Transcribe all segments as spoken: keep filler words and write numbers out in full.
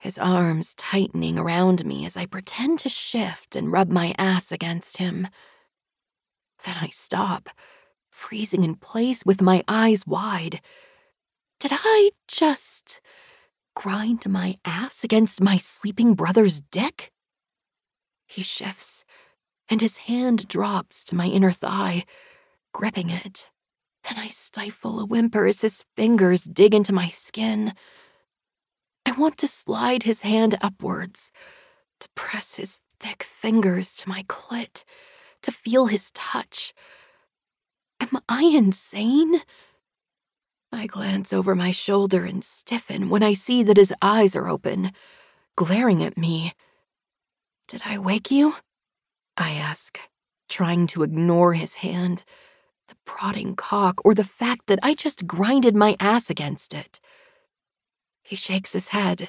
his arms tightening around me as I pretend to shift and rub my ass against him. Then I stop, freezing in place with my eyes wide. Did I just grind my ass against my sleeping brother's dick? He shifts, and his hand drops to my inner thigh, gripping it, and I stifle a whimper as his fingers dig into my skin. I want to slide his hand upwards, to press his thick fingers to my clit, to feel his touch. Am I insane? I glance over my shoulder and stiffen when I see that his eyes are open, glaring at me. Did I wake you? I ask, trying to ignore his hand, the prodding cock, or the fact that I just grinded my ass against it. He shakes his head.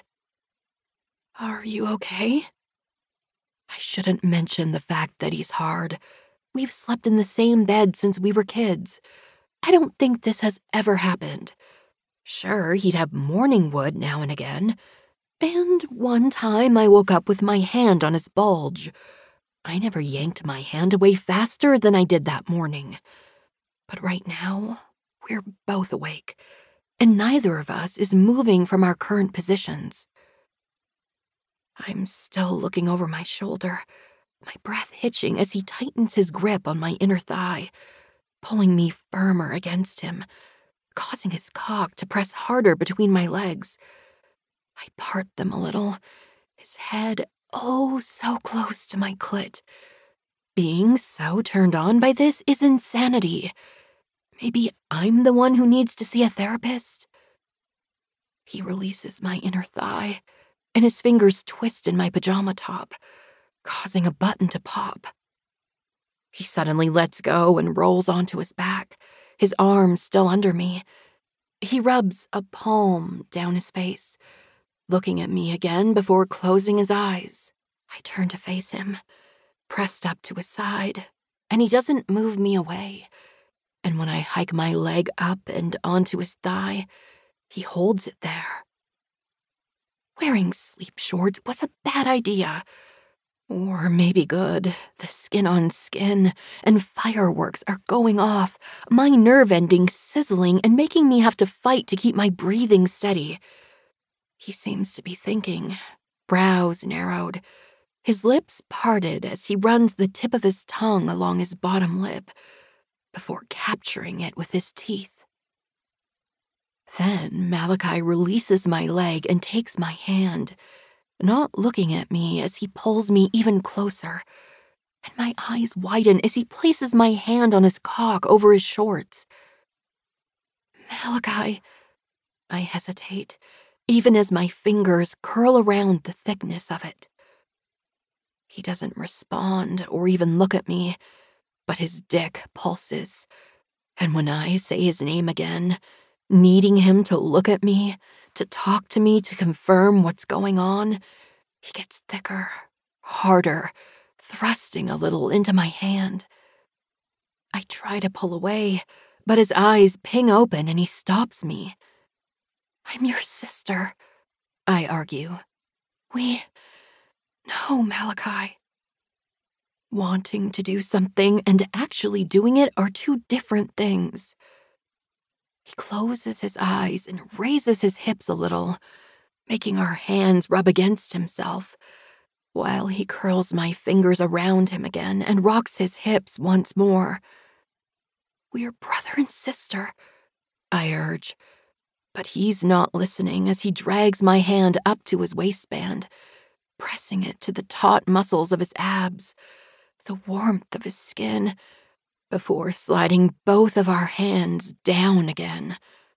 Are you okay? I shouldn't mention the fact that he's hard. We've slept in the same bed since we were kids. I don't think this has ever happened. Sure, he'd have morning wood now and again. And one time I woke up with my hand on his bulge. I never yanked my hand away faster than I did that morning. But right now, we're both awake, and neither of us is moving from our current positions. I'm still looking over my shoulder, my breath hitching as he tightens his grip on my inner thigh, pulling me firmer against him, causing his cock to press harder between my legs. I part them a little, his head oh so close to my clit. Being so turned on by this is insanity. Maybe I'm the one who needs to see a therapist? He releases my inner thigh, and his fingers twist in my pajama top, causing a button to pop. He suddenly lets go and rolls onto his back, his arms still under me. He rubs a palm down his face, looking at me again before closing his eyes. I turn to face him, pressed up to his side, and he doesn't move me away. And when I hike my leg up and onto his thigh, he holds it there. Wearing sleep shorts was a bad idea. Or maybe good. The skin on skin, and fireworks are going off, my nerve endings sizzling and making me have to fight to keep my breathing steady. He seems to be thinking, brows narrowed, his lips parted as he runs the tip of his tongue along his bottom lip, before capturing it with his teeth. Then Malachi releases my leg and takes my hand, not looking at me as he pulls me even closer, and my eyes widen as he places my hand on his cock over his shorts. Malachi, I hesitate, even as my fingers curl around the thickness of it. He doesn't respond or even look at me, but his dick pulses, and when I say his name again, needing him to look at me, to talk to me to confirm what's going on, he gets thicker, harder, thrusting a little into my hand. I try to pull away, but his eyes ping open and he stops me. I'm your sister, I argue. We... No, Malachi. Wanting to do something and actually doing it are two different things. He closes his eyes and raises his hips a little, making our hands rub against himself, while he curls my fingers around him again and rocks his hips once more. We're brother and sister, I urge, but he's not listening as he drags my hand up to his waistband, pressing it to the taut muscles of his abs, the warmth of his skin, before sliding both of our hands down again.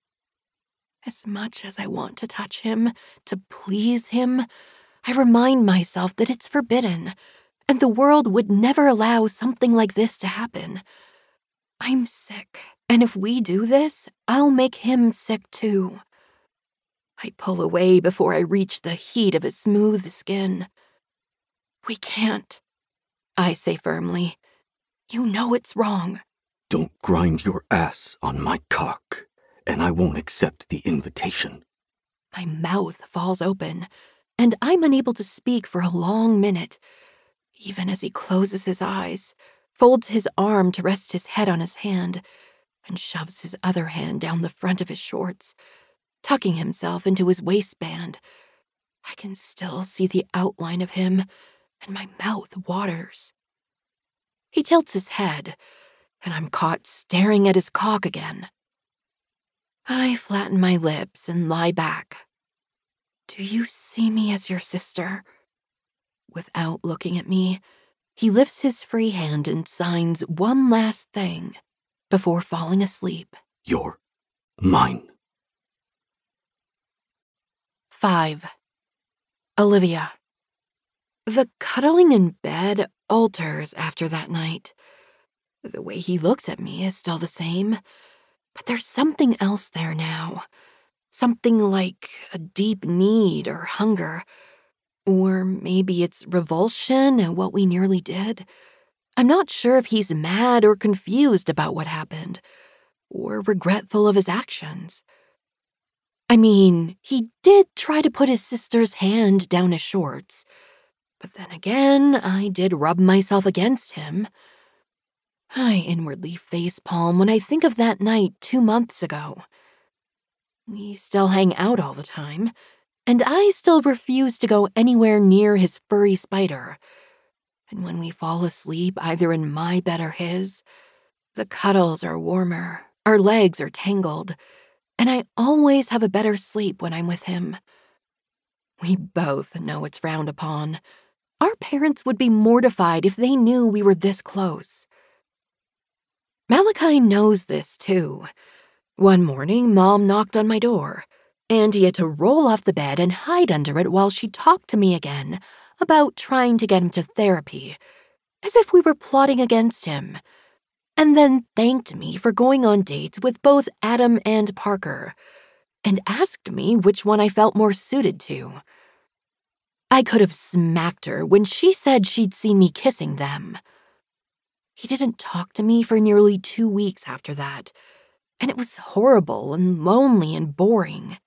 As much as I want to touch him, to please him, I remind myself that it's forbidden, and the world would never allow something like this to happen. I'm sick, and if we do this, I'll make him sick too. I pull away before I reach the heat of his smooth skin. We can't, I say firmly. You know it's wrong. Don't grind your ass on my cock, and I won't accept the invitation. My mouth falls open, and I'm unable to speak for a long minute, even as he closes his eyes, folds his arm to rest his head on his hand, and shoves his other hand down the front of his shorts, tucking himself into his waistband. I can still see the outline of him, and my mouth waters. He tilts his head, and I'm caught staring at his cock again. I flatten my lips and lie back. Do you see me as your sister? Without looking at me, he lifts his free hand and signs one last thing before falling asleep. You're mine. Five. Olivia. The cuddling in bed alters after that night. The way he looks at me is still the same, but there's something else there now. Something like a deep need or hunger. Or maybe it's revulsion at what we nearly did. I'm not sure if he's mad or confused about what happened, or regretful of his actions. I mean, he did try to put his sister's hand down his shorts, but then again, I did rub myself against him. I inwardly facepalm when I think of that night two months ago. We still hang out all the time, and I still refuse to go anywhere near his furry spider. And when we fall asleep, either in my bed or his, the cuddles are warmer, our legs are tangled, and I always have a better sleep when I'm with him. We both know it's frowned upon. Our parents would be mortified if they knew we were this close. Malachi knows this, too. One morning, Mom knocked on my door, and he had to roll off the bed and hide under it while she talked to me again about trying to get him to therapy, as if we were plotting against him, and then thanked me for going on dates with both Adam and Parker, and asked me which one I felt more suited to. I could have smacked her when she said she'd seen me kissing them. He didn't talk to me for nearly two weeks after that, and it was horrible and lonely and boring.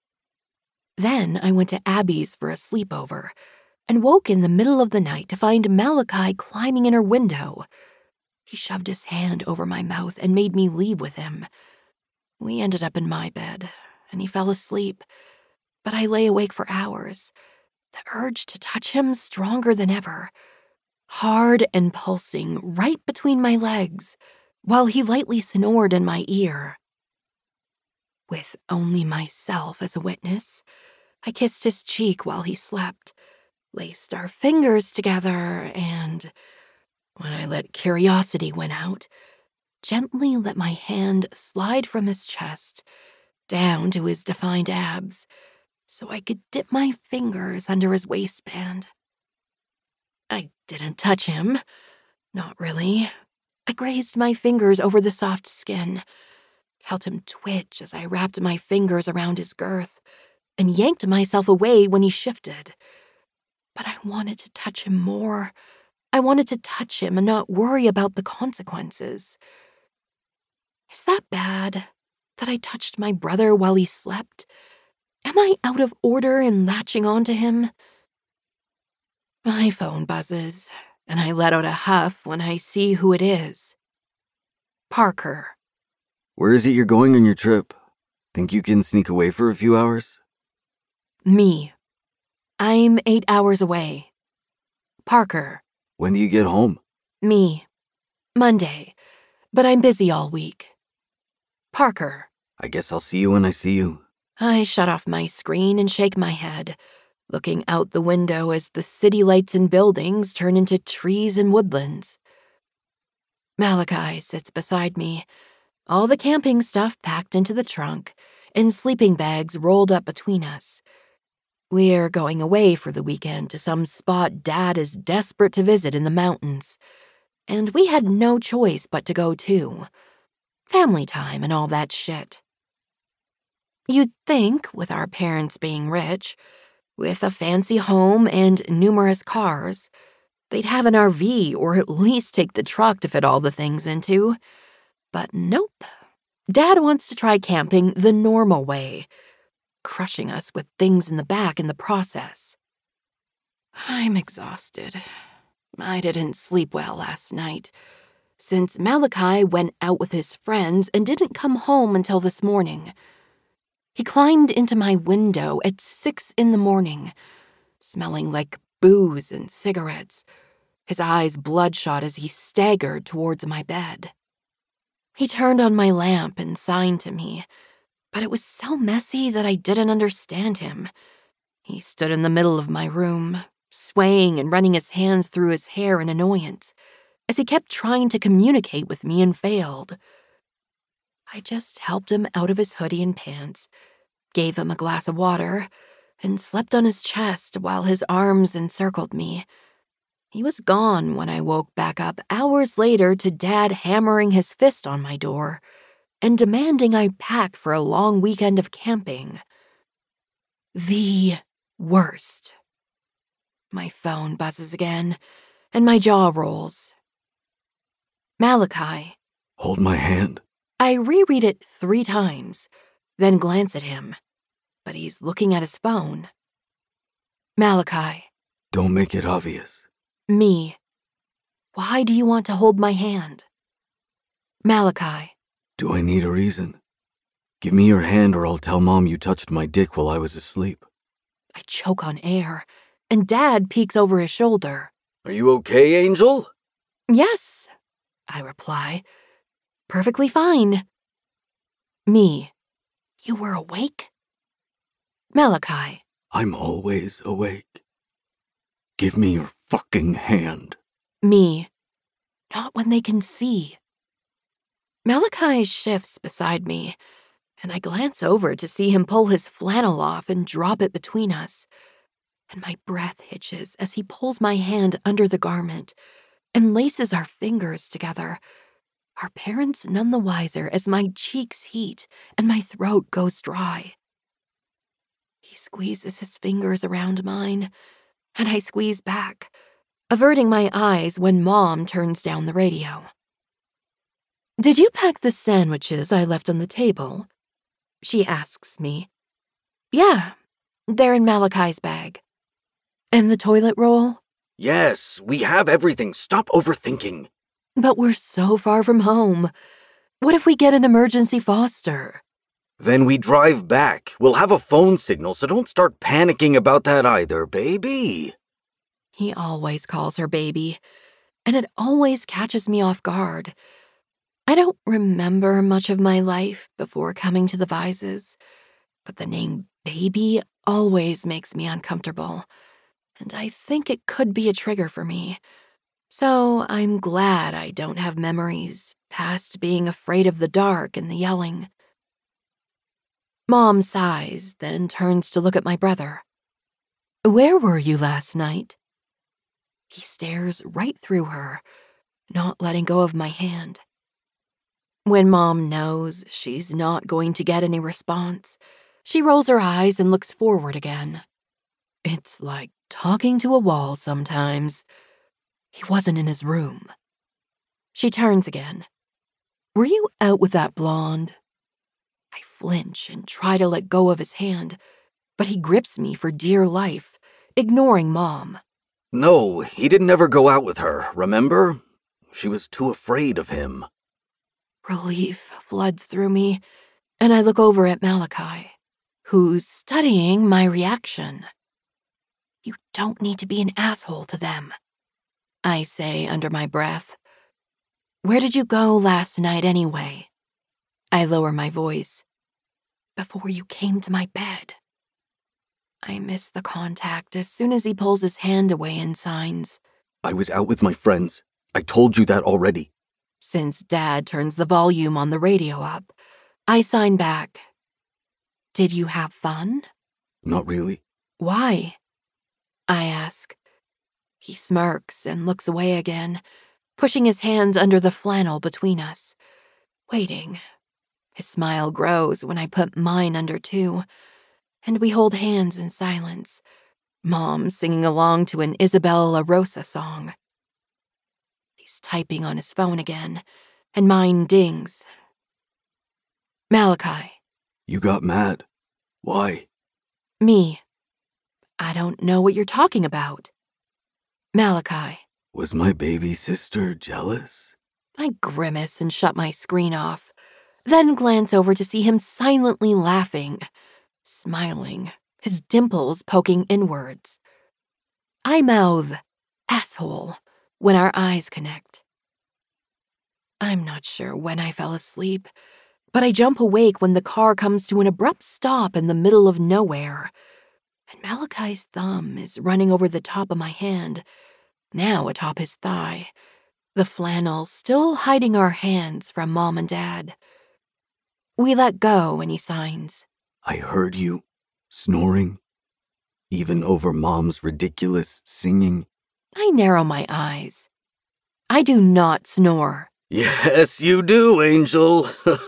Then I went to Abby's for a sleepover and woke in the middle of the night to find Malachi climbing in her window. He shoved his hand over my mouth and made me leave with him. We ended up in my bed, and he fell asleep, but I lay awake for hours, the urge to touch him stronger than ever, hard and pulsing right between my legs, while he lightly snored in my ear. With only myself as a witness, I kissed his cheek while he slept, laced our fingers together, and, when I let curiosity win out, gently let my hand slide from his chest down to his defined abs so I could dip my fingers under his waistband. I didn't touch him. Not really. I grazed my fingers over the soft skin, felt him twitch as I wrapped my fingers around his girth, and yanked myself away when he shifted. But I wanted to touch him more. I wanted to touch him and not worry about the consequences. Is that bad, that I touched my brother while he slept? Am I out of order in latching on to him? My phone buzzes, and I let out a huff when I see who it is. Parker. Where is it you're going on your trip? Think you can sneak away for a few hours? Me. I'm eight hours away. Parker. When do you get home? Me. Monday, but I'm busy all week. Parker. I guess I'll see you when I see you. I shut off my screen and shake my head, looking out the window as the city lights and buildings turn into trees and woodlands. Malachi sits beside me, all the camping stuff packed into the trunk, and sleeping bags rolled up between us. We're going away for the weekend to some spot Dad is desperate to visit in the mountains, and we had no choice but to go too. Family time and all that shit. You'd think, with our parents being rich, with a fancy home and numerous cars, they'd have an R V or at least take the truck to fit all the things into. But nope. Dad wants to try camping the normal way, crushing us with things in the back in the process. I'm exhausted. I didn't sleep well last night, since Malachi went out with his friends and didn't come home until this morning. He climbed into my window at six in the morning, smelling like booze and cigarettes, his eyes bloodshot as he staggered towards my bed. He turned on my lamp and signed to me, but it was so messy that I didn't understand him. He stood in the middle of my room, swaying and running his hands through his hair in annoyance, as he kept trying to communicate with me and failed. I just helped him out of his hoodie and pants, gave him a glass of water, and slept on his chest while his arms encircled me. He was gone when I woke back up hours later to Dad hammering his fist on my door and demanding I pack for a long weekend of camping. The worst. My phone buzzes again, and my jaw rolls. Malachi. Hold my hand. I reread it three times, then glance at him, but he's looking at his phone. Malachi. Don't make it obvious. Me. Why do you want to hold my hand? Malachi. Do I need a reason? Give me your hand or I'll tell Mom you touched my dick while I was asleep. I choke on air, and Dad peeks over his shoulder. Are you okay, Angel? Yes, I reply. Perfectly fine. Me. You were awake? Malachi. I'm always awake. Give me your fucking hand. Me. Not when they can see. Malachi shifts beside me, and I glance over to see him pull his flannel off and drop it between us. And my breath hitches as he pulls my hand under the garment and laces our fingers together, our parents none the wiser as my cheeks heat and my throat goes dry. He squeezes his fingers around mine, and I squeeze back, averting my eyes when Mom turns down the radio. Did you pack the sandwiches I left on the table? She asks me. Yeah, they're in Malachi's bag. And the toilet roll? Yes, we have everything. Stop overthinking. But we're so far from home. What if we get an emergency foster? Then we drive back. We'll have a phone signal, so don't start panicking about that either, baby. He always calls her baby, and it always catches me off guard. I don't remember much of my life before coming to the Vises, but the name baby always makes me uncomfortable, and I think it could be a trigger for me. So I'm glad I don't have memories past being afraid of the dark and the yelling. Mom sighs, then turns to look at my brother. Where were you last night? He stares right through her, not letting go of my hand. When Mom knows she's not going to get any response, she rolls her eyes and looks forward again. It's like talking to a wall sometimes. He wasn't in his room. She turns again. Were you out with that blonde? I flinch and try to let go of his hand, but he grips me for dear life, ignoring Mom. No, he didn't ever go out with her, remember? She was too afraid of him. Relief floods through me, and I look over at Malachi, who's studying my reaction. You don't need to be an asshole to them, I say under my breath. Where did you go last night anyway? I lower my voice. Before you came to my bed. I miss the contact as soon as he pulls his hand away and signs. I was out with my friends. I told you that already. Since Dad turns the volume on the radio up, I sign back. Did you have fun? Not really. Why? I ask. He smirks and looks away again, pushing his hands under the flannel between us, waiting. His smile grows when I put mine under too, and we hold hands in silence, Mom singing along to an Isabel La Rosa song. He's typing on his phone again, and mine dings. Malachi. You got mad. Why? Me. I don't know what you're talking about. Malachi. Was my baby sister jealous? I grimace and shut my screen off, then glance over to see him silently laughing, smiling, his dimples poking inwards. I mouth, asshole, when our eyes connect. I'm not sure when I fell asleep, but I jump awake when the car comes to an abrupt stop in the middle of nowhere, and Malachi's thumb is running over the top of my hand, now atop his thigh, the flannel still hiding our hands from Mom and Dad. We let go and he signs. I heard you, snoring, even over Mom's ridiculous singing. I narrow my eyes. I do not snore. Yes, you do, Angel.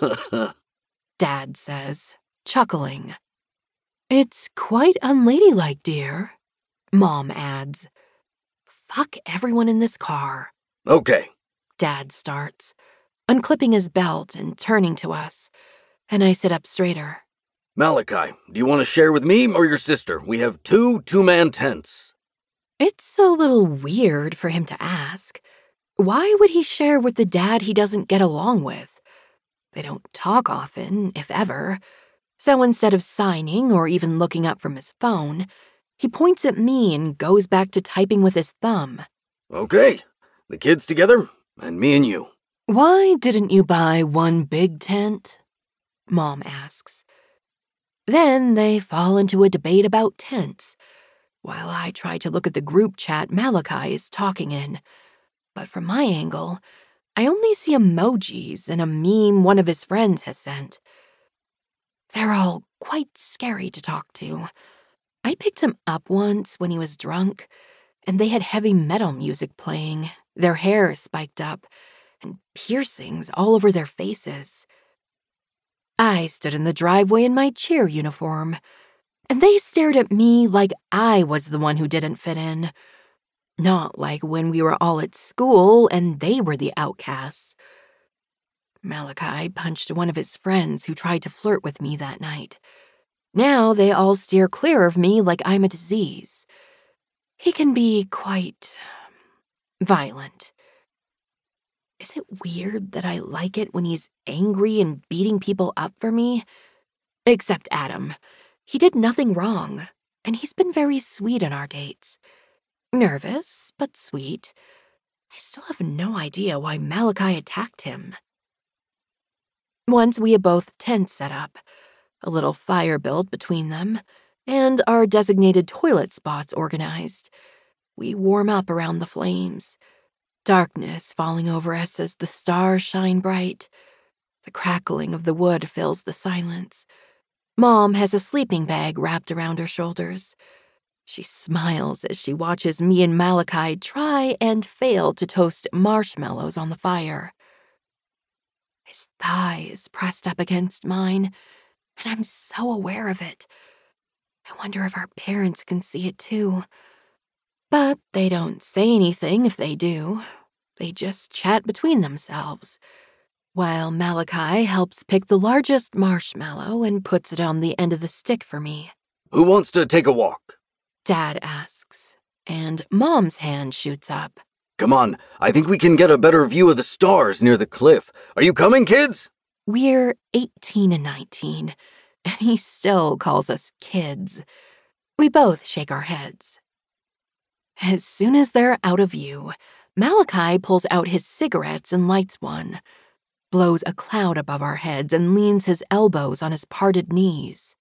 Dad says, chuckling. It's quite unladylike, dear, Mom adds. Fuck everyone in this car. Okay. Dad starts, unclipping his belt and turning to us, and I sit up straighter. Malachi, do you want to share with me or your sister? We have two two-man tents. It's a little weird for him to ask. Why would he share with the dad he doesn't get along with? They don't talk often, if ever. So instead of signing or even looking up from his phone, he points at me and goes back to typing with his thumb. Okay, the kids together, and me and you. Why didn't you buy one big tent? Mom asks. Then they fall into a debate about tents, while I try to look at the group chat Malachi is talking in. But from my angle, I only see emojis and a meme one of his friends has sent. They're all quite scary to talk to. I picked him up once when he was drunk, and they had heavy metal music playing, their hair spiked up, and piercings all over their faces. I stood in the driveway in my cheer uniform, and they stared at me like I was the one who didn't fit in. Not like when we were all at school and they were the outcasts. Malachi punched one of his friends who tried to flirt with me that night. Now they all steer clear of me like I'm a disease. He can be quite violent. Is it weird that I like it when he's angry and beating people up for me? Except Adam. He did nothing wrong, and he's been very sweet on our dates. Nervous, but sweet. I still have no idea why Malachi attacked him. Once we had both tents set up, a little fire built between them, and our designated toilet spots organized. We warm up around the flames, darkness falling over us as the stars shine bright. The crackling of the wood fills the silence. Mom has a sleeping bag wrapped around her shoulders. She smiles as she watches me and Malachi try and fail to toast marshmallows on the fire. His thigh is pressed up against mine, and I'm so aware of it. I wonder if our parents can see it too. But they don't say anything if they do. They just chat between themselves, while Malachi helps pick the largest marshmallow and puts it on the end of the stick for me. Who wants to take a walk? Dad asks, and Mom's hand shoots up. Come on, I think we can get a better view of the stars near the cliff. Are you coming, kids? We're eighteen and nineteen, and he still calls us kids. We both shake our heads. As soon as they're out of view, Malachi pulls out his cigarettes and lights one, blows a cloud above our heads and leans his elbows on his parted knees.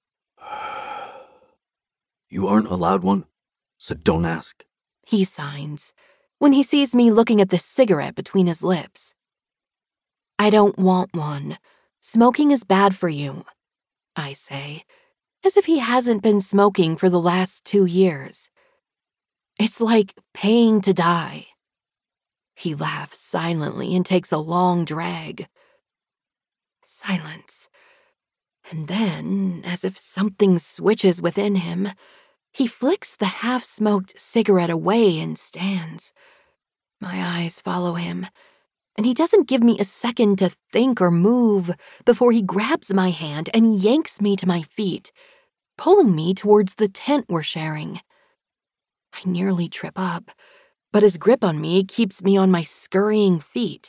You aren't allowed one, so don't ask. He signs, when he sees me looking at the cigarette between his lips. I don't want one. Smoking is bad for you, I say, as if he hasn't been smoking for the last two years. It's like paying to die. He laughs silently and takes a long drag. Silence. And then, as if something switches within him, he flicks the half-smoked cigarette away and stands. My eyes follow him, and he doesn't give me a second to think or move before he grabs my hand and yanks me to my feet, pulling me towards the tent we're sharing. I nearly trip up, but his grip on me keeps me on my scurrying feet.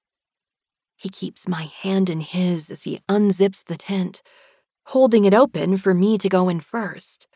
He keeps my hand in his as he unzips the tent, holding it open for me to go in first.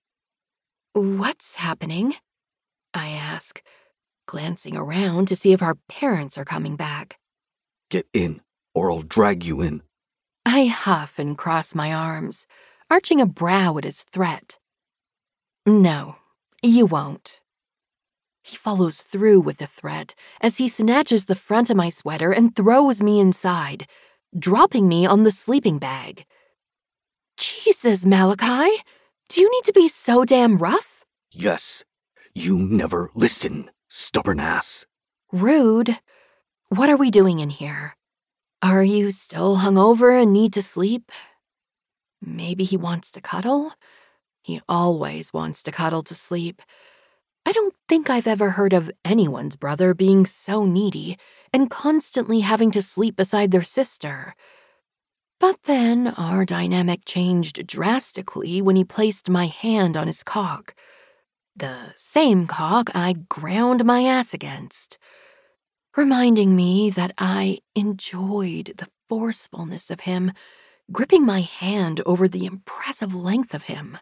"What's happening?" I ask, glancing around to see if our parents are coming back. Get in, or I'll drag you in. I huff and cross my arms, arching a brow at his threat. "No, you won't." He follows through with the threat as he snatches the front of my sweater and throws me inside, dropping me on the sleeping bag. "Jesus, Malachi, do you need to be so damn rough?" Yes, you never listen, stubborn ass. "Rude. What are we doing in here? Are you still hungover and need to sleep? Maybe he wants to cuddle? He always wants to cuddle to sleep. I don't think I've ever heard of anyone's brother being so needy and constantly having to sleep beside their sister. But then our dynamic changed drastically when he placed my hand on his cock. The same cock I ground my ass against, reminding me that I enjoyed the forcefulness of him, gripping my hand over the impressive length of him.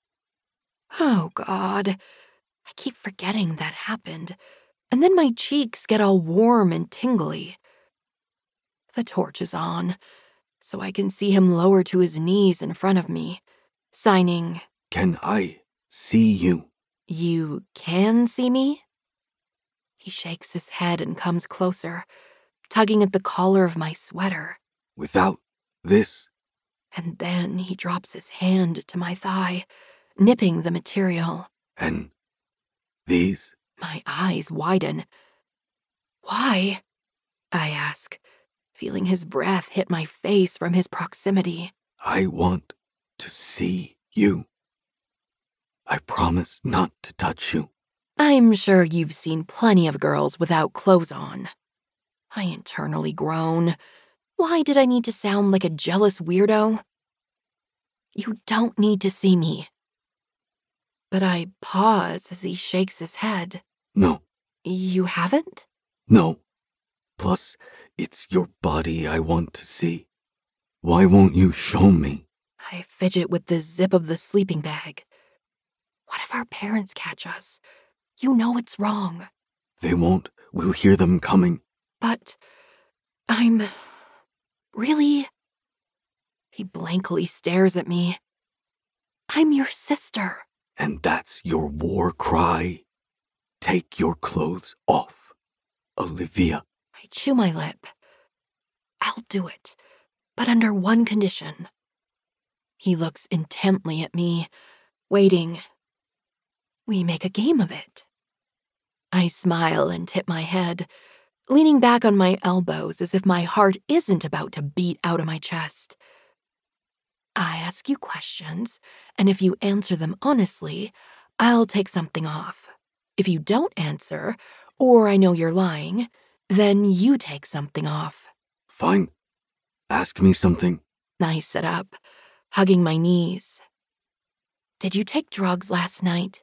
Oh, God, I keep forgetting that happened, and then my cheeks get all warm and tingly. The torch is on, so I can see him lower to his knees in front of me, signing, Can I see you? "You can see me?" He shakes his head and comes closer, tugging at the collar of my sweater. Without this? And then he drops his hand to my thigh, nipping the material. And these? My eyes widen. "Why?" I ask, feeling his breath hit my face from his proximity. I want to see you. I promise not to touch you. I'm sure you've seen plenty of girls without clothes on. I internally groan. Why did I need to sound like a jealous weirdo? "You don't need to see me." But I pause as he shakes his head. No, "You haven't?" no. Plus, it's your body I want to see. Why won't you show me? I fidget with the zip of the sleeping bag. What if our parents catch us? You know it's wrong. They won't. We'll hear them coming. But I'm... really? He blankly stares at me. "I'm your sister." And that's your war cry? Take your clothes off, Olivia. I chew my lip. "I'll do it, but under one condition." He looks intently at me, waiting. "We make a game of it." I smile and tip my head, leaning back on my elbows as if my heart isn't about to beat out of my chest. "I ask you questions, and if you answer them honestly, I'll take something off. If you don't answer, or I know you're lying, then you take something off." Fine. Ask me something. I sit up, hugging my knees. "Did you take drugs last night?"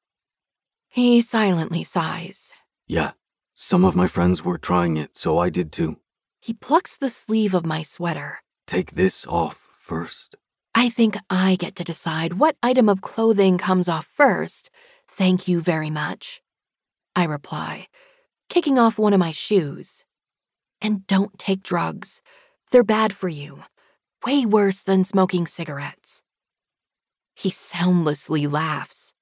He silently sighs. Yeah, some of my friends were trying it, so I did too. He plucks the sleeve of my sweater. Take this off first. "I think I get to decide what item of clothing comes off first. Thank you very much," I reply, kicking off one of my shoes. "And don't take drugs. They're bad for you. Way worse than smoking cigarettes." He soundlessly laughs.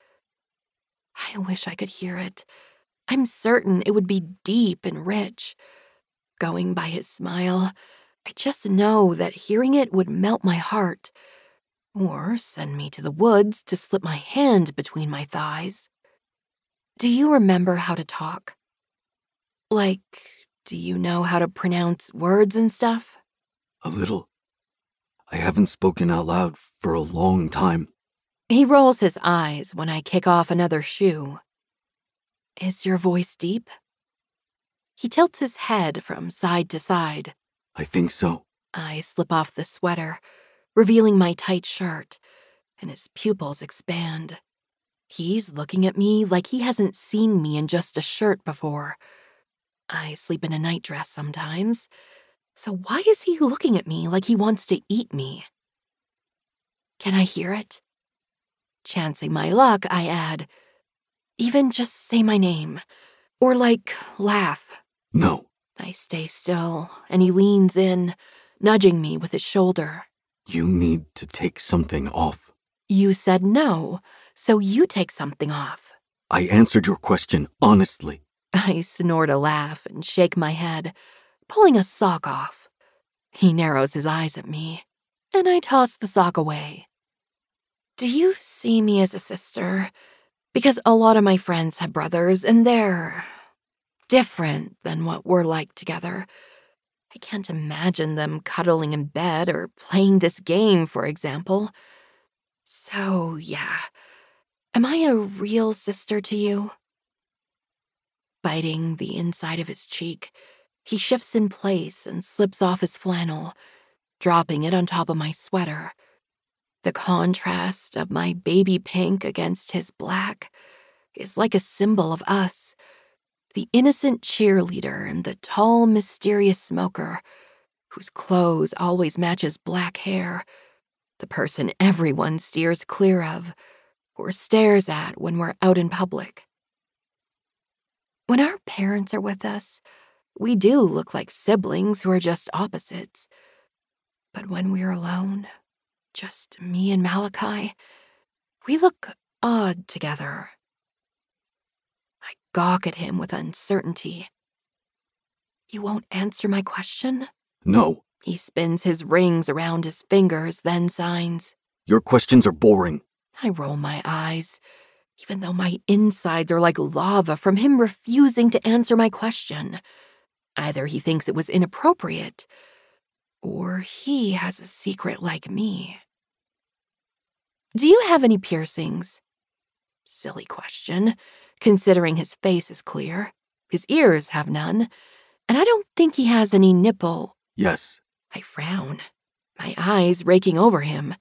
I wish I could hear it. I'm certain it would be deep and rich. Going by his smile, I just know that hearing it would melt my heart, or send me to the woods to slip my hand between my thighs. "Do you remember how to talk? Like, do you know how to pronounce words and stuff?" A little. I haven't spoken out loud for a long time. He rolls his eyes when I kick off another shoe. "Is your voice deep?" He tilts his head from side to side. I think so. I slip off the sweater, revealing my tight shirt, and his pupils expand. He's looking at me like he hasn't seen me in just a shirt before. I sleep in a nightdress sometimes, so why is he looking at me like he wants to eat me? Can I hear it? Chancing my luck, I add, even just say my name, or like, laugh. No. I stay still, and he leans in, nudging me with his shoulder. You need to take something off. You said no, so you take something off. I answered your question honestly. I snort a laugh and shake my head, pulling a sock off. He narrows his eyes at me, and I toss the sock away. Do you see me as a sister? Because a lot of my friends have brothers, and they're different than what we're like together. I can't imagine them cuddling in bed or playing this game, for example. So, yeah. Am I a real sister to you? Biting the inside of his cheek, he shifts in place and slips off his flannel, dropping it on top of my sweater. The contrast of my baby pink against his black is like a symbol of us, the innocent cheerleader and the tall, mysterious smoker whose clothes always matches black hair, the person everyone steers clear of or stares at when we're out in public. When our parents are with us, we do look like siblings who are just opposites. But when we're alone, just me and Malachi, we look odd together. I gawk at him with uncertainty. You won't answer my question? No. He spins his rings around his fingers, then signs. Your questions are boring. I roll my eyes, even though my insides are like lava from him refusing to answer my question. Either he thinks it was inappropriate, or he has a secret like me. Do you have any piercings? Silly question, considering his face is clear. His ears have none, and I don't think he has any nipple. Yes. I frown, my eyes raking over him.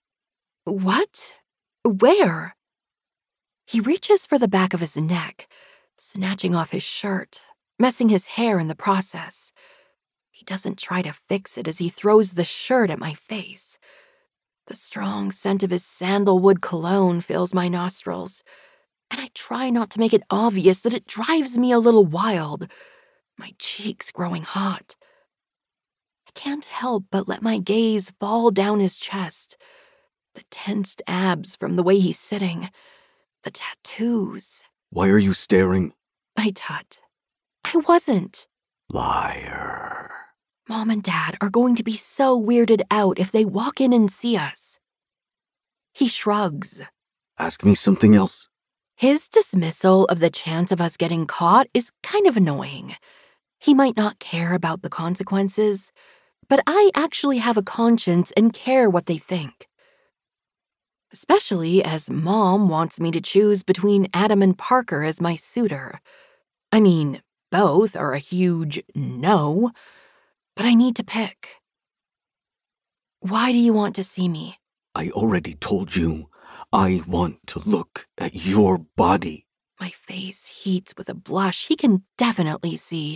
What? Where? He reaches for the back of his neck, snatching off his shirt, messing his hair in the process. He doesn't try to fix it as he throws the shirt at my face. The strong scent of his sandalwood cologne fills my nostrils, and I try not to make it obvious that it drives me a little wild, my cheeks growing hot. I can't help but let my gaze fall down his chest, the tensed abs from the way he's sitting, the tattoos. Why are you staring? I tut. I wasn't. Liar. Mom and Dad are going to be so weirded out if they walk in and see us. He shrugs. Ask me something else. His dismissal of the chance of us getting caught is kind of annoying. He might not care about the consequences, but I actually have a conscience and care what they think. Especially as Mom wants me to choose between Adam and Parker as my suitor. I mean, both are a huge no, but I need to pick. Why do you want to see me? I already told you. I want to look at your body. My face heats with a blush he can definitely see.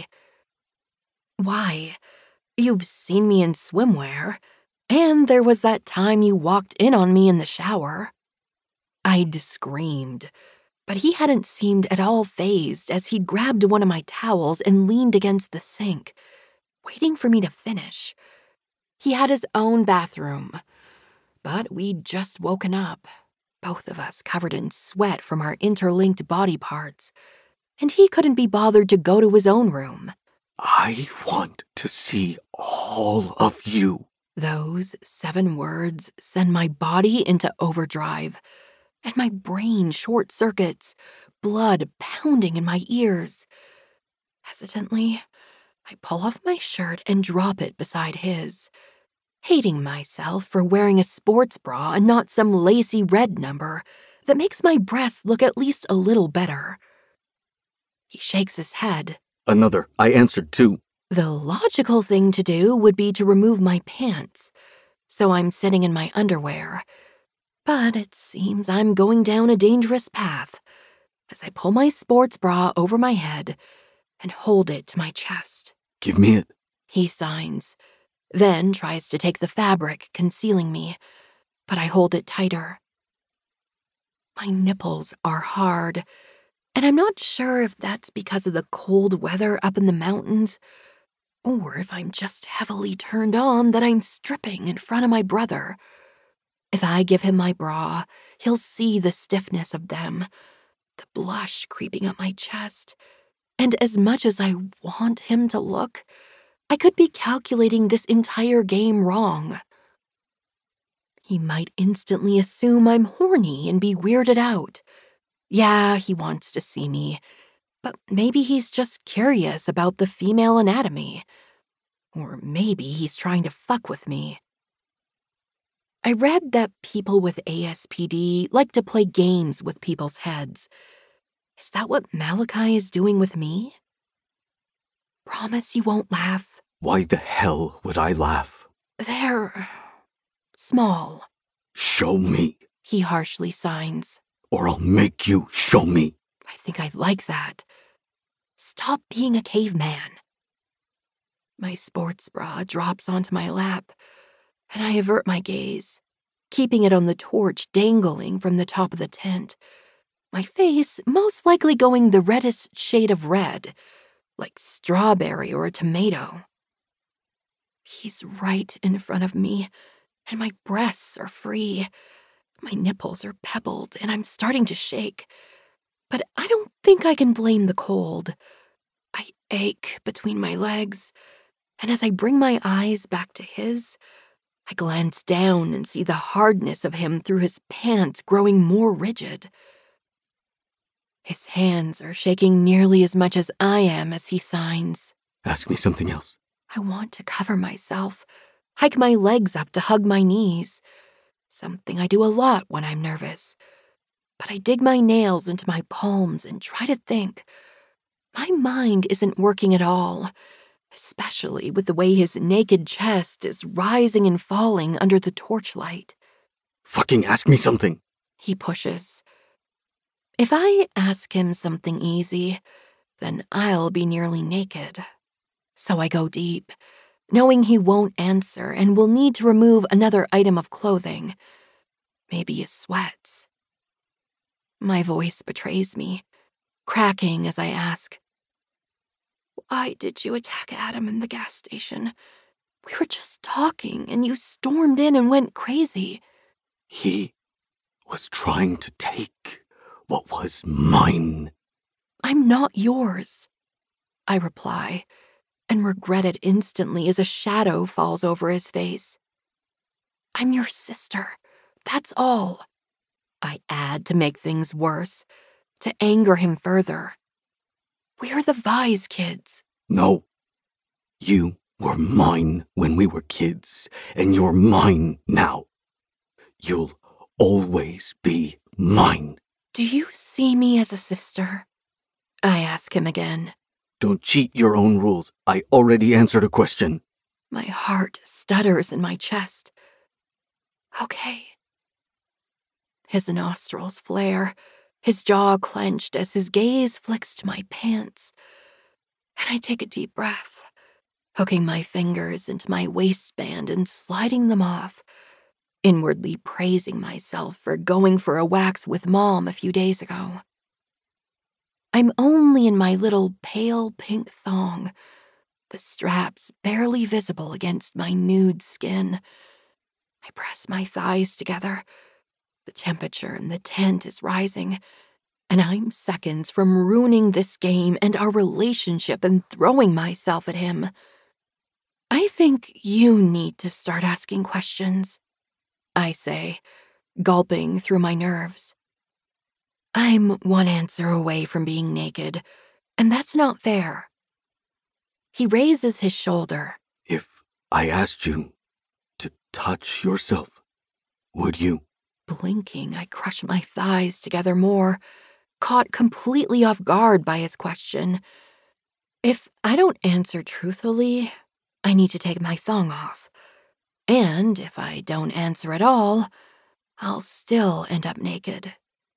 Why? You've seen me in swimwear, and there was that time you walked in on me in the shower. I'd screamed, but he hadn't seemed at all fazed as he grabbed one of my towels and leaned against the sink, waiting for me to finish. He had his own bathroom, but we'd just woken up, both of us covered in sweat from our interlinked body parts, and he couldn't be bothered to go to his own room. I want to see all of you. Those seven words send my body into overdrive, and my brain short circuits, blood pounding in my ears. Hesitantly, I pull off my shirt and drop it beside his, hating myself for wearing a sports bra and not some lacy red number that makes my breasts look at least a little better. He shakes his head. Another. I answered too. The logical thing to do would be to remove my pants, so I'm sitting in my underwear. But it seems I'm going down a dangerous path as I pull my sports bra over my head and hold it to my chest. Give me it. He signs, then tries to take the fabric concealing me, but I hold it tighter. My nipples are hard, and I'm not sure if that's because of the cold weather up in the mountains, or if I'm just heavily turned on that I'm stripping in front of my brother. If I give him my bra, he'll see the stiffness of them, the blush creeping up my chest, and as much as I want him to look, I could be calculating this entire game wrong. He might instantly assume I'm horny and be weirded out. Yeah, he wants to see me, but maybe he's just curious about the female anatomy. Or maybe he's trying to fuck with me. I read that people with A S P D like to play games with people's heads. Is that what Malachi is doing with me? Promise you won't laugh? Why the hell would I laugh? They're small. Show me, He harshly signs. or I'll make you show me. I think I like that. Stop being a caveman. My sports bra drops onto my lap, and I avert my gaze, keeping it on the torch dangling from the top of the tent, my face most likely going the reddest shade of red, like strawberry or a tomato. He's right in front of me, and my breasts are free. My nipples are pebbled, and I'm starting to shake. But I don't think I can blame the cold. I ache between my legs, and as I bring my eyes back to his, I glance down and see the hardness of him through his pants growing more rigid. His hands are shaking nearly as much as I am as he signs. Ask me something else. I want to cover myself, hike my legs up to hug my knees, something I do a lot when I'm nervous. But I dig my nails into my palms and try to think. My mind isn't working at all, especially with the way his naked chest is rising and falling under the torchlight. Fucking ask me something. He pushes. If I ask him something easy, then I'll be nearly naked. So I go deep, knowing he won't answer and will need to remove another item of clothing. Maybe his sweats. My voice betrays me, cracking as I ask, "Why did you attack Adam in the gas station? We were just talking and you stormed in and went crazy." He was trying to take what was mine. "I'm not yours," I reply, and regret it instantly as a shadow falls over his face. "I'm your sister, that's all," I add to make things worse, to anger him further. "We're the Vise kids." No. You were mine when we were kids, and you're mine now. You'll always be mine. "Do you see me as a sister?" I ask him again. Don't cheat your own rules. I already answered a question. My heart stutters in my chest. "Okay." His nostrils flare, his jaw clenched as his gaze flicks to my pants. And I take a deep breath, hooking my fingers into my waistband and sliding them off, inwardly praising myself for going for a wax with Mom a few days ago. I'm only in my little pale pink thong, the straps barely visible against my nude skin. I press my thighs together. The temperature in the tent is rising, and I'm seconds from ruining this game and our relationship and throwing myself at him. "I think you need to start asking questions," I say, gulping through my nerves. I'm one answer away from being naked, and that's not fair. He raises his shoulder. If I asked you to touch yourself, would you? Blinking, I crush my thighs together more, caught completely off guard by his question. If I don't answer truthfully, I need to take my thong off. And if I don't answer at all, I'll still end up naked.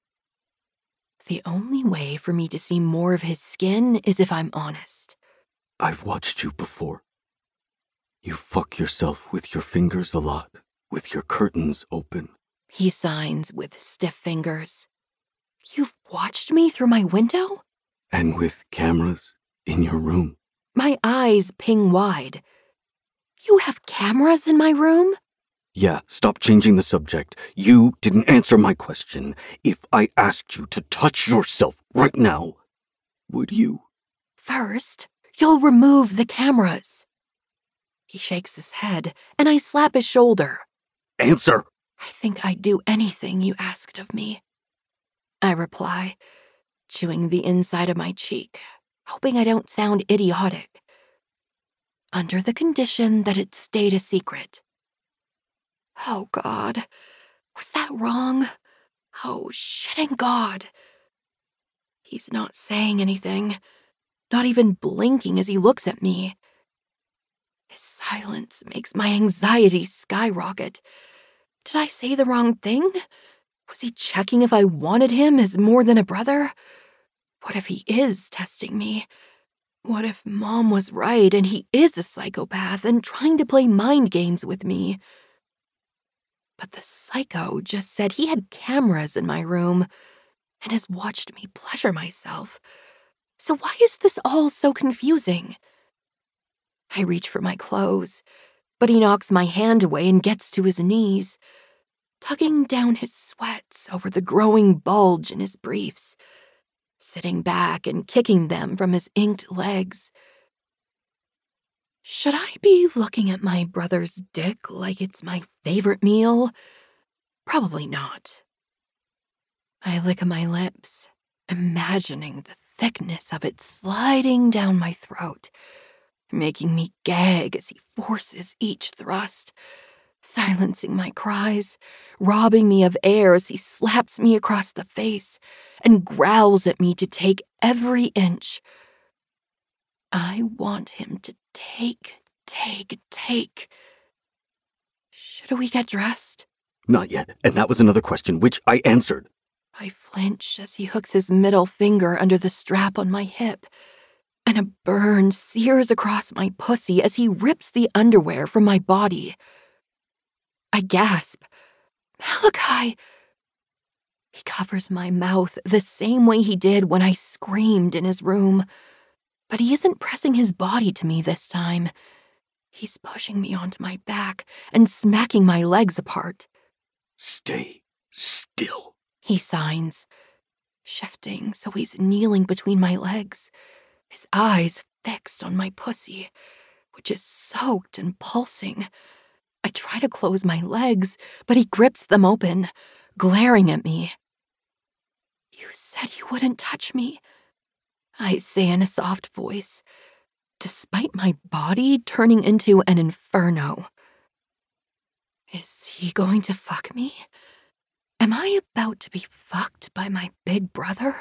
The only way for me to see more of his skin is if I'm honest. I've watched you before. You fuck yourself with your fingers a lot, with your curtains open. He signs with stiff fingers. You've watched me through my window? And with cameras in your room. My eyes ping wide. You have cameras in my room? Yeah, stop changing the subject. You didn't answer my question. If I asked you to touch yourself right now, would you? First, you'll remove the cameras. He shakes his head, and I slap his shoulder. Answer! I think I'd do anything you asked of me. I reply, chewing the inside of my cheek, hoping I don't sound idiotic. Under the condition that it stayed a secret. Oh, God. Was that wrong? Oh, shitting God. He's not saying anything, not even blinking as he looks at me. His silence makes my anxiety skyrocket. Did I say the wrong thing? Was he checking if I wanted him as more than a brother? What if he is testing me? What if Mom was right and he is a psychopath and trying to play mind games with me? But the psycho just said he had cameras in my room and has watched me pleasure myself. So why is this all so confusing? I reach for my clothes, but he knocks my hand away and gets to his knees, tugging down his sweats over the growing bulge in his briefs, sitting back and kicking them from his inked legs. Should I be looking at my brother's dick like it's my favorite meal? Probably not. I lick my lips, imagining the thickness of it sliding down my throat, making me gag as he forces each thrust, silencing my cries, robbing me of air as he slaps me across the face and growls at me to take every inch. I want him to take, take, take. Should we get dressed? Not yet, and that was another question, which I answered. I flinch as he hooks his middle finger under the strap on my hip, and a burn sears across my pussy as he rips the underwear from my body. I gasp. Malachi! He covers my mouth the same way he did when I screamed in his room. But he isn't pressing his body to me this time. He's pushing me onto my back and smacking my legs apart. Stay still, He signs, shifting so he's kneeling between my legs, his eyes fixed on my pussy, which is soaked and pulsing. I try to close my legs, but he grips them open, glaring at me. You said you wouldn't touch me, I say in a soft voice, despite my body turning into an inferno. Is he going to fuck me? Am I about to be fucked by my big brother?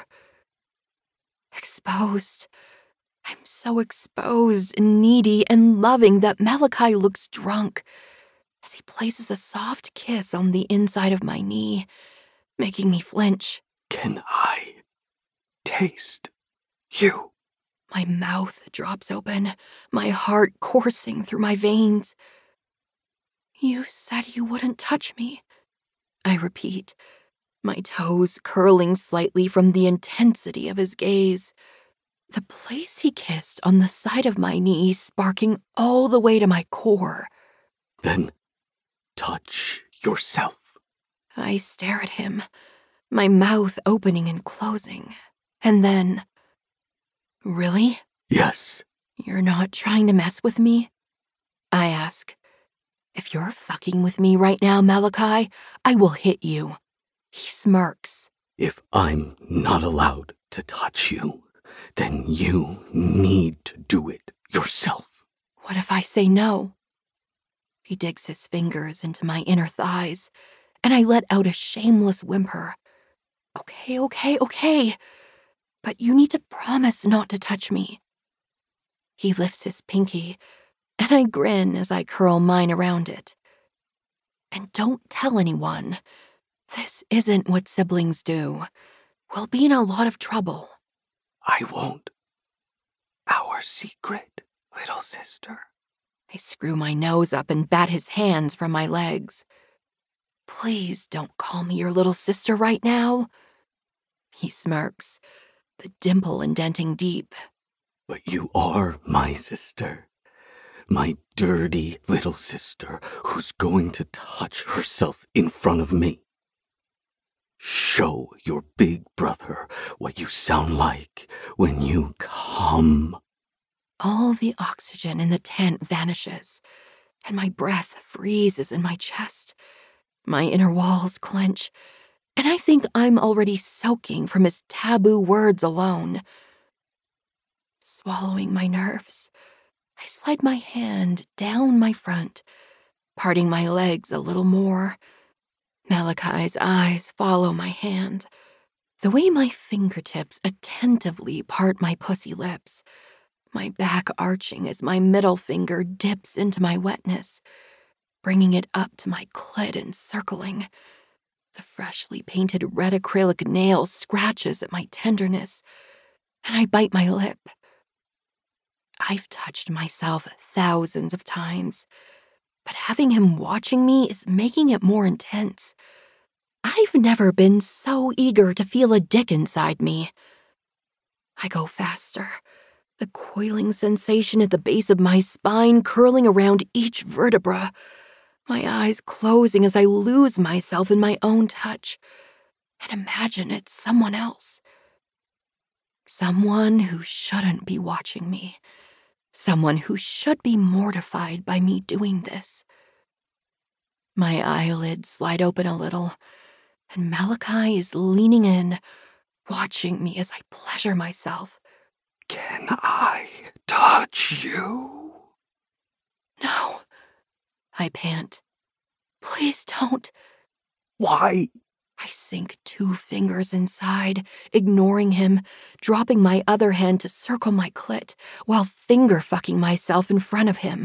Exposed. I'm so exposed and needy and loving that Malachi looks drunk as he places a soft kiss on the inside of my knee, making me flinch. Can I taste you? My mouth drops open, my heart coursing through my veins. You said you wouldn't touch me, I repeat, my toes curling slightly from the intensity of his gaze. The place he kissed on the side of my knee sparking all the way to my core. Then touch yourself. I stare at him, my mouth opening and closing, and then... Really? Yes. You're not trying to mess with me? I ask. If you're fucking with me right now, Malachi, I will hit you. He smirks. If I'm not allowed to touch you, then you need to do it yourself. What if I say no? He digs his fingers into my inner thighs, and I let out a shameless whimper. Okay, okay, okay. But you need to promise not to touch me. He lifts his pinky, and I grin as I curl mine around it. And don't tell anyone. This isn't what siblings do. We'll be in a lot of trouble. I won't. Our secret, little sister. I screw my nose up and bat his hands from my legs. Please don't call me your little sister right now. He smirks, the dimple indenting deep. But you are my sister. My dirty little sister who's going to touch herself in front of me. Show your big brother what you sound like when you come. All the oxygen in the tent vanishes, and my breath freezes in my chest. My inner walls clench, and I think I'm already soaking from his taboo words alone. Swallowing my nerves, I slide my hand down my front, parting my legs a little more. Malachi's eyes follow my hand. The way my fingertips attentively part my pussy lips, my back arching as my middle finger dips into my wetness, bringing it up to my clit and circling. The freshly painted red acrylic nail scratches at my tenderness, and I bite my lip. I've touched myself thousands of times, but having him watching me is making it more intense. I've never been so eager to feel a dick inside me. I go faster, the coiling sensation at the base of my spine curling around each vertebra, my eyes closing as I lose myself in my own touch and imagine it's someone else. Someone who shouldn't be watching me. Someone who should be mortified by me doing this. My eyelids slide open a little, and Malachi is leaning in, watching me as I pleasure myself. Can I touch you? No, I pant. Please don't. Why? I sink two fingers inside, ignoring him, dropping my other hand to circle my clit while finger-fucking myself in front of him.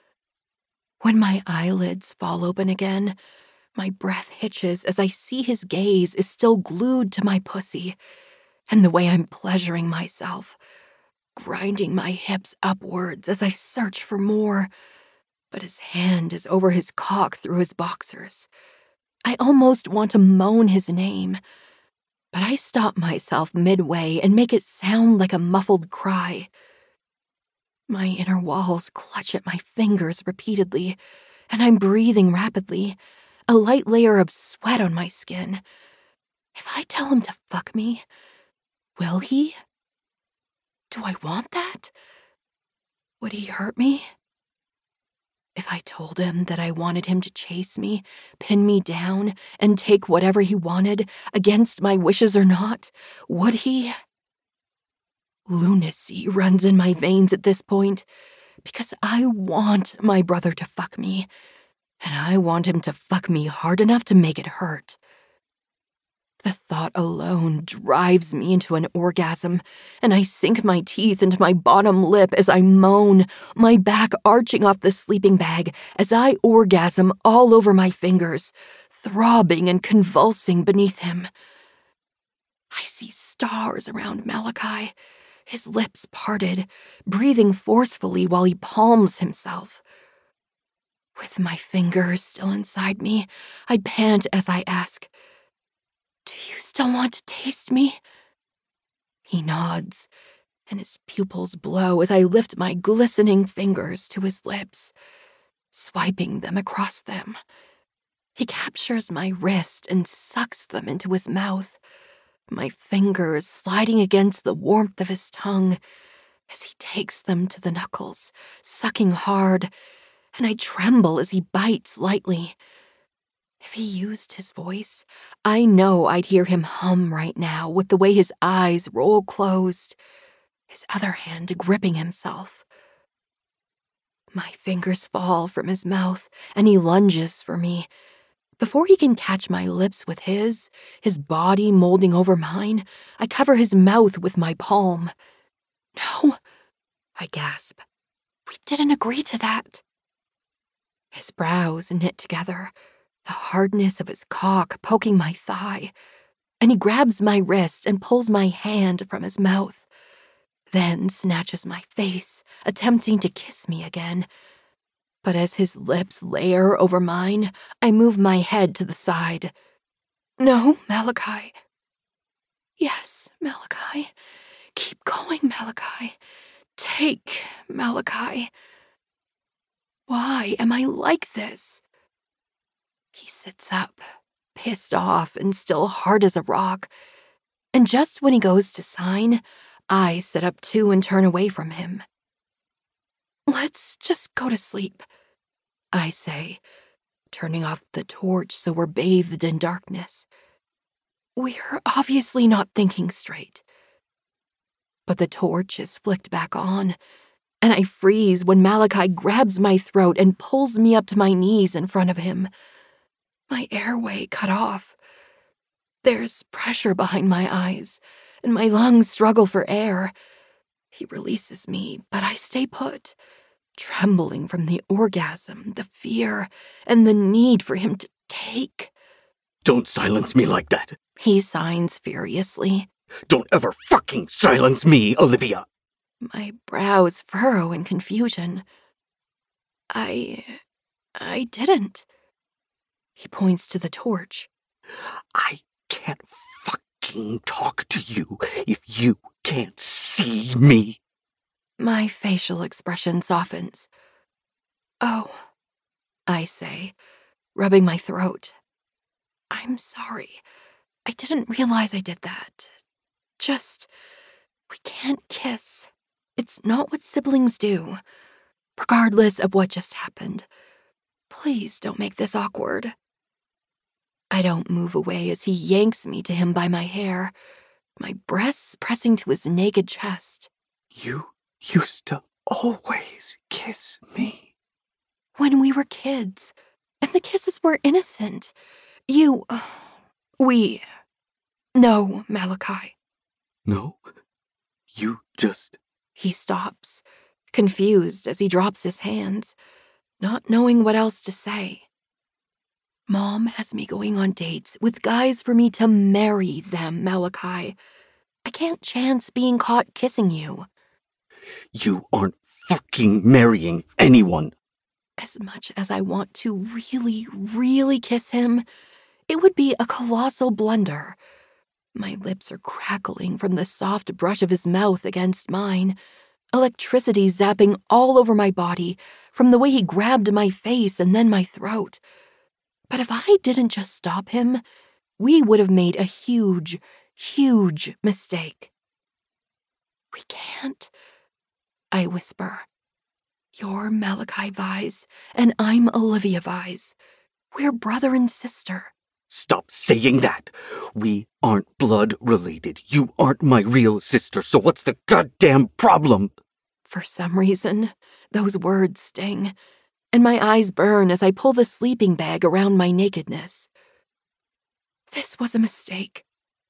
When my eyelids fall open again, my breath hitches as I see his gaze is still glued to my pussy and the way I'm pleasuring myself, grinding my hips upwards as I search for more, but his hand is over his cock through his boxers. I almost want to moan his name, but I stop myself midway and make it sound like a muffled cry. My inner walls clutch at my fingers repeatedly, and I'm breathing rapidly, a light layer of sweat on my skin. If I tell him to fuck me, will he? Do I want that? Would he hurt me? If I told him that I wanted him to chase me, pin me down, and take whatever he wanted, against my wishes or not, would he? Lunacy runs in my veins at this point, because I want my brother to fuck me, and I want him to fuck me hard enough to make it hurt. The thought alone drives me into an orgasm, and I sink my teeth into my bottom lip as I moan, my back arching off the sleeping bag as I orgasm all over my fingers, throbbing and convulsing beneath him. I see stars around Malachi, his lips parted, breathing forcefully while he palms himself. With my fingers still inside me, I pant as I ask, "Do you still want to taste me?" He nods, and his pupils blow as I lift my glistening fingers to his lips, swiping them across them. He captures my wrist and sucks them into his mouth, my fingers sliding against the warmth of his tongue as he takes them to the knuckles, sucking hard, and I tremble as he bites lightly. If he used his voice, I know I'd hear him hum right now with the way his eyes roll closed, his other hand gripping himself. My fingers fall from his mouth, and he lunges for me. Before he can catch my lips with his, his body molding over mine, I cover his mouth with my palm. "No," I gasp. "We didn't agree to that." His brows knit together, the hardness of his cock poking my thigh, and he grabs my wrist and pulls my hand from his mouth, then snatches my face, attempting to kiss me again. But as his lips layer over mine, I move my head to the side. No, Malachi. Yes, Malachi. Keep going, Malachi. Take, Malachi. Why am I like this? He sits up, pissed off and still hard as a rock. And just when he goes to sign, I sit up too and turn away from him. Let's just go to sleep, I say, turning off the torch so we're bathed in darkness. We're obviously not thinking straight. But the torch is flicked back on, and I freeze when Malachi grabs my throat and pulls me up to my knees in front of him. My airway cut off. There's pressure behind my eyes, and my lungs struggle for air. He releases me, but I stay put, trembling from the orgasm, the fear, and the need for him to take. Don't silence me like that. He signs furiously. Don't ever fucking silence me, Olivia. My brows furrow in confusion. I... I didn't. He points to the torch. I can't fucking talk to you if you can't see me. My facial expression softens. Oh, I say, rubbing my throat. I'm sorry. I didn't realize I did that. Just, we can't kiss. It's not what siblings do, regardless of what just happened. Please don't make this awkward. I don't move away as he yanks me to him by my hair, my breasts pressing to his naked chest. You used to always kiss me. When we were kids, and the kisses were innocent. You, uh, we, no, Malachi. No, you just... He stops, confused as he drops his hands, not knowing what else to say. Mom has me going on dates with guys for me to marry them, Malachi. I can't chance being caught kissing you. You aren't fucking marrying anyone. As much as I want to really, really kiss him, it would be a colossal blunder. My lips are crackling from the soft brush of his mouth against mine, electricity zapping all over my body from the way he grabbed my face and then my throat. But if I didn't just stop him, we would have made a huge, huge mistake. We can't, I whisper. You're Malachi Vise, and I'm Olivia Vise. We're brother and sister. Stop saying that. We aren't blood related. You aren't my real sister, so what's the goddamn problem? For some reason, those words sting, and my eyes burn as I pull the sleeping bag around my nakedness. This was a mistake.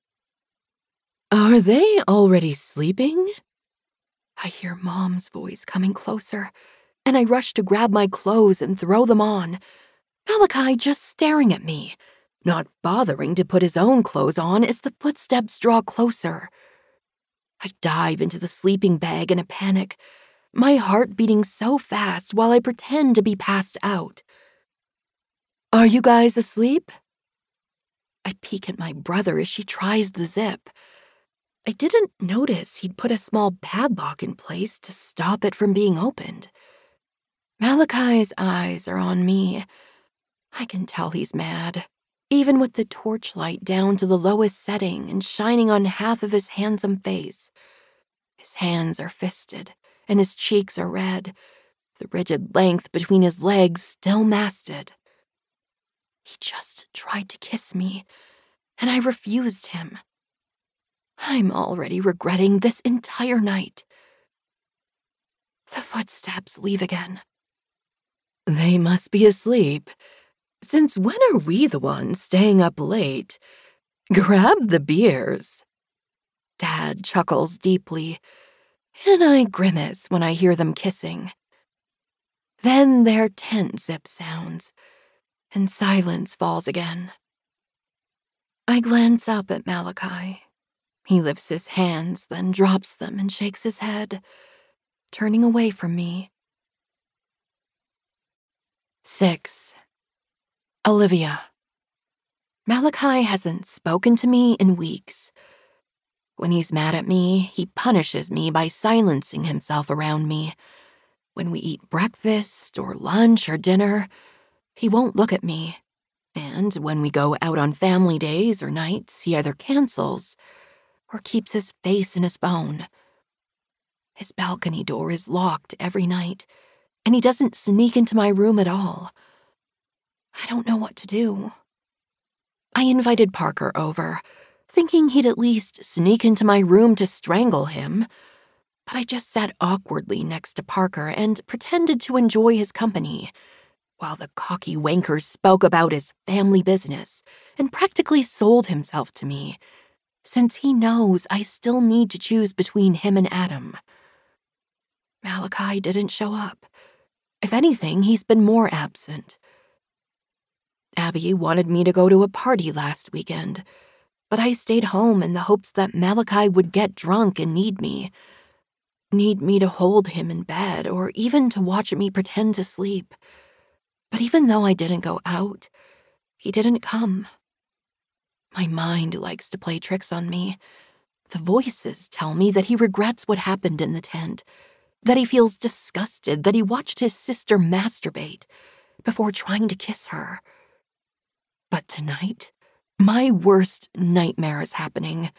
Are they already sleeping? I hear Mom's voice coming closer, and I rush to grab my clothes and throw them on. Malachi just staring at me, not bothering to put his own clothes on as the footsteps draw closer. I dive into the sleeping bag in a panic, my heart beating so fast while I pretend to be passed out. Are you guys asleep? I peek at my brother as she tries the zip. I didn't notice he'd put a small padlock in place to stop it from being opened. Malachi's eyes are on me. I can tell he's mad, even with the torchlight down to the lowest setting and shining on half of his handsome face. His hands are fisted, and his cheeks are red, the rigid length between his legs still masted. He just tried to kiss me, and I refused him. I'm already regretting this entire night. The footsteps leave again. They must be asleep. Since when are we the ones staying up late? Grab the beers. Dad chuckles deeply, and I grimace when I hear them kissing. Then their tent zip sounds. and silence falls again. I glance up at Malachi. He lifts his hands, then drops them and shakes his head, turning away from me. Six. Olivia. Malachi hasn't spoken to me in weeks. When he's mad at me, he punishes me by silencing himself around me. When we eat breakfast or lunch or dinner, he won't look at me. And when we go out on family days or nights, he either cancels or keeps his face in his phone. His balcony door is locked every night, and he doesn't sneak into my room at all. I don't know what to do. I invited Parker over, thinking he'd at least sneak into my room to strangle him, but I just sat awkwardly next to Parker and pretended to enjoy his company, while the cocky wanker spoke about his family business and practically sold himself to me, since he knows I still need to choose between him and Adam. Malachi didn't show up. If anything, he's been more absent. Abby wanted me to go to a party last weekend, but I stayed home in the hopes that Malachi would get drunk and need me. Need me to hold him in bed, or even to watch me pretend to sleep. But even though I didn't go out, he didn't come. My mind likes to play tricks on me. The voices tell me that he regrets what happened in the tent, that he feels disgusted that he watched his sister masturbate before trying to kiss her. But tonight, my worst nightmare is happening.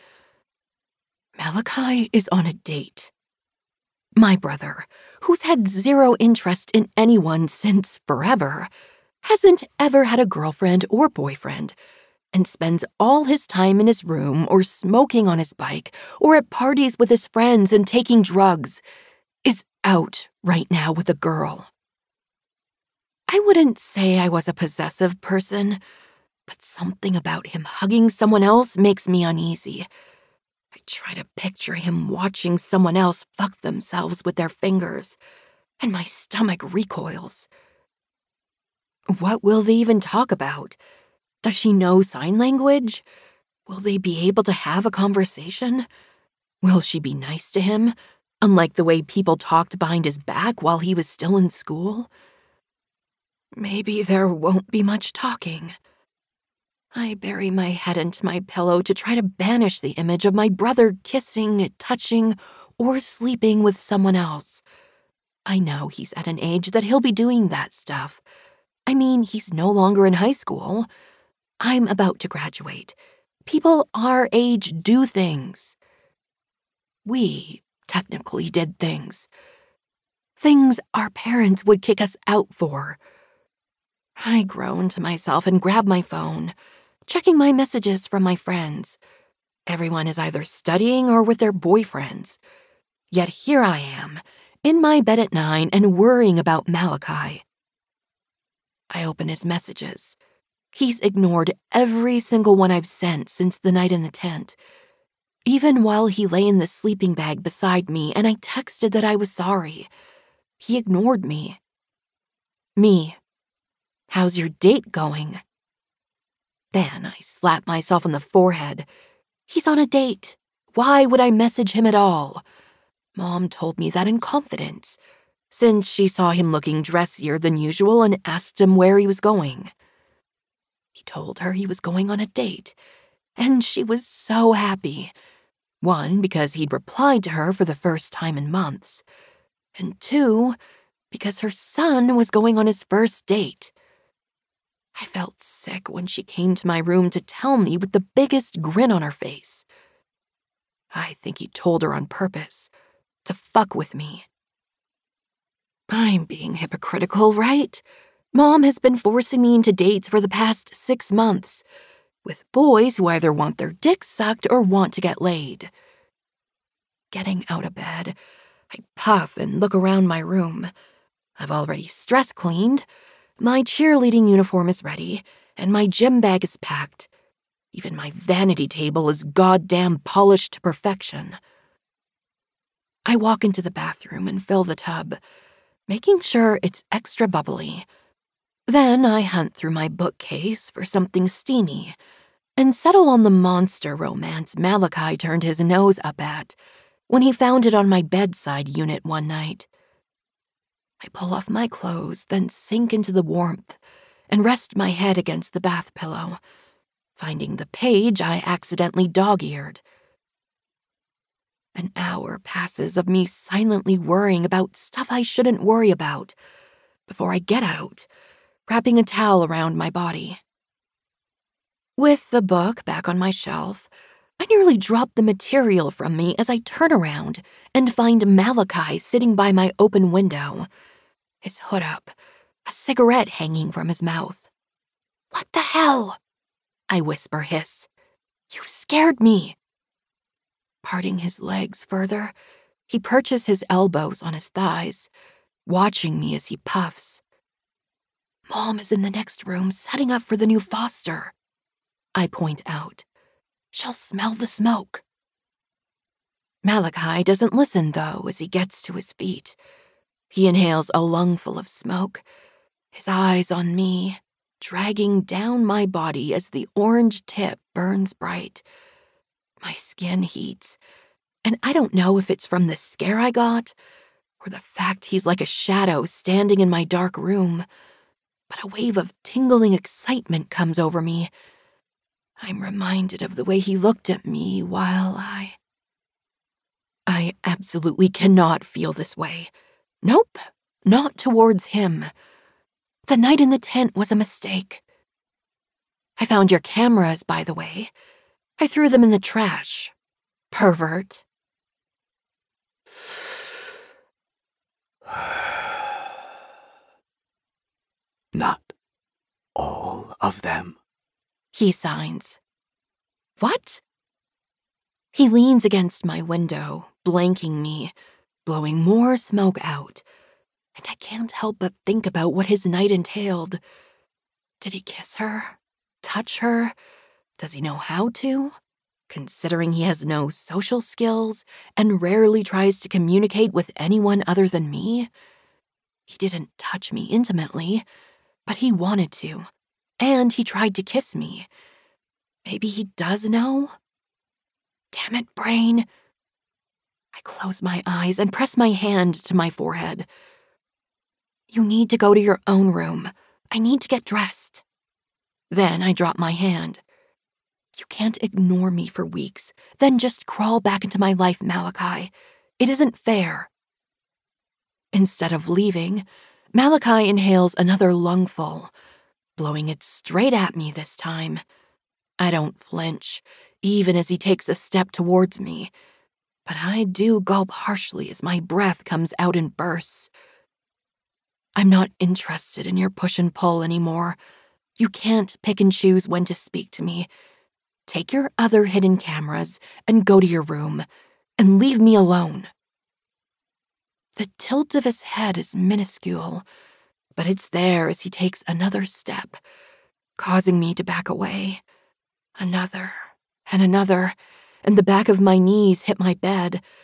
Malachi is on a date. My brother, who's had zero interest in anyone since forever, hasn't ever had a girlfriend or boyfriend, and spends all his time in his room or smoking on his bike or at parties with his friends and taking drugs, is out right now with a girl. I wouldn't say I was a possessive person, but something about him hugging someone else makes me uneasy. I try to picture him watching someone else fuck themselves with their fingers, and my stomach recoils. What will they even talk about? Does she know sign language? Will they be able to have a conversation? Will she be nice to him, unlike the way people talked behind his back while he was still in school? Maybe there won't be much talking. I bury my head into my pillow to try to banish the image of my brother kissing, touching, or sleeping with someone else. I know he's at an age that he'll be doing that stuff. I mean, he's no longer in high school. I'm about to graduate. People our age do things. We technically did things. Things our parents would kick us out for. I groan to myself and grab my phone, checking my messages from my friends. Everyone is either studying or with their boyfriends. Yet here I am, in my bed at nine and worrying about Malachi. I open his messages. He's ignored every single one I've sent since the night in the tent. Even while he lay in the sleeping bag beside me and I texted that I was sorry, he ignored me. Me. How's your date going? Then I slap myself on the forehead. He's on a date. Why would I message him at all? Mom told me that in confidence, since she saw him looking dressier than usual and asked him where he was going. He told her he was going on a date, and she was so happy. One, because he'd replied to her for the first time in months, and two, because her son was going on his first date. I felt sick when she came to my room to tell me with the biggest grin on her face. I think he told her on purpose, to fuck with me. I'm being hypocritical, right? Mom has been forcing me into dates for the past six months, with boys who either want their dicks sucked or want to get laid. Getting out of bed, I puff and look around my room. I've already stress cleaned. My cheerleading uniform is ready, and my gym bag is packed. Even my vanity table is goddamn polished to perfection. I walk into the bathroom and fill the tub, making sure it's extra bubbly. Then I hunt through my bookcase for something steamy and settle on the monster romance Malachi turned his nose up at when he found it on my bedside unit one night. I pull off my clothes, then sink into the warmth and rest my head against the bath pillow, finding the page I accidentally dog-eared. An hour passes of me silently worrying about stuff I shouldn't worry about before I get out, wrapping a towel around my body. With the book back on my shelf, I nearly drop the material from me as I turn around and find Malachi sitting by my open window, his hood up, a cigarette hanging from his mouth. "What the hell?" I whisper hiss. "You scared me." Parting his legs further, he perches his elbows on his thighs, watching me as he puffs. "Mom is in the next room setting up for the new foster," I point out. "She'll smell the smoke." Malachi doesn't listen, though, as he gets to his feet. He inhales a lungful of smoke, his eyes on me, dragging down my body as the orange tip burns bright. My skin heats, and I don't know if it's from the scare I got or the fact he's like a shadow standing in my dark room, but a wave of tingling excitement comes over me. I'm reminded of the way he looked at me while I... I absolutely cannot feel this way. Nope, not towards him. The night in the tent was a mistake. I found your cameras, by the way. I threw them in the trash. Pervert. Not all of them. He signs. What? He leans against my window, blanking me, blowing more smoke out, and I can't help but think about what his night entailed. Did he kiss her? Touch her? Does he know how to? Considering he has no social skills and rarely tries to communicate with anyone other than me? He didn't touch me intimately, but he wanted to, and he tried to kiss me. Maybe he does know? Damn it, brain. I close my eyes and press my hand to my forehead. You need to go to your own room. I need to get dressed. Then I drop my hand. You can't ignore me for weeks, then just crawl back into my life, Malachi. It isn't fair. Instead of leaving, Malachi inhales another lungful, blowing it straight at me this time. I don't flinch, even as he takes a step towards me, but I do gulp harshly as my breath comes out in bursts. I'm not interested in your push and pull anymore. You can't pick and choose when to speak to me. Take your other hidden cameras and go to your room, and leave me alone. The tilt of his head is minuscule, but it's there as he takes another step, causing me to back away. Another, and another, and the back of my knees hit my bed,